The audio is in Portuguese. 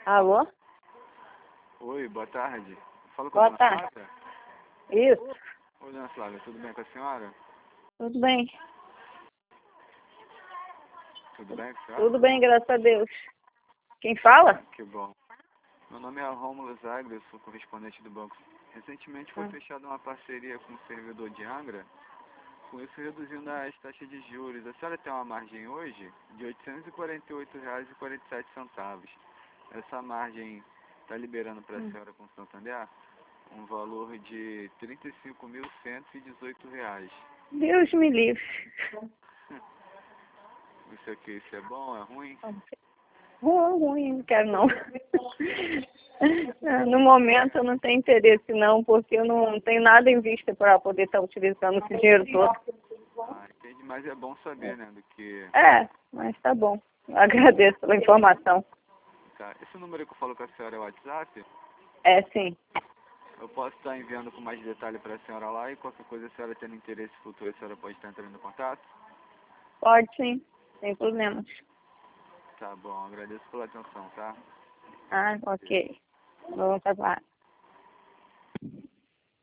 Alô? Oi, boa tarde. Falo com a Boa dona tarde. Flávia? Isso. Oi, dona Flávia, tudo bem com a senhora? Tudo bem. Tudo bem com a senhora? Tudo bem, graças a Deus. Quem fala? Que bom. Meu nome é Rômulo Zagra, eu sou correspondente do banco. Recentemente foi fechada uma parceria com o servidor de Angra, com isso reduzindo as taxas de juros. A senhora tem uma margem hoje de R$ 848,47. Essa margem está liberando para a senhora com o Santander um valor de R$ 35.118. Deus me livre. Isso é bom, é ruim? Ruim, não quero não. No momento eu não tenho interesse não, porque eu não tenho nada em vista para poder estar utilizando esse dinheiro todo. Ah, entendi, mas é bom saber, né, do que... Mas tá bom. Eu agradeço pela informação. Tá. Esse número que eu falo com a senhora é o WhatsApp? É, sim. Eu posso estar enviando com mais detalhe para a senhora lá e qualquer coisa, a senhora tendo interesse futuro, a senhora pode estar entrando em contato? Pode sim, sem problemas. Tá bom, agradeço pela atenção, tá? Ok. Vamos falar.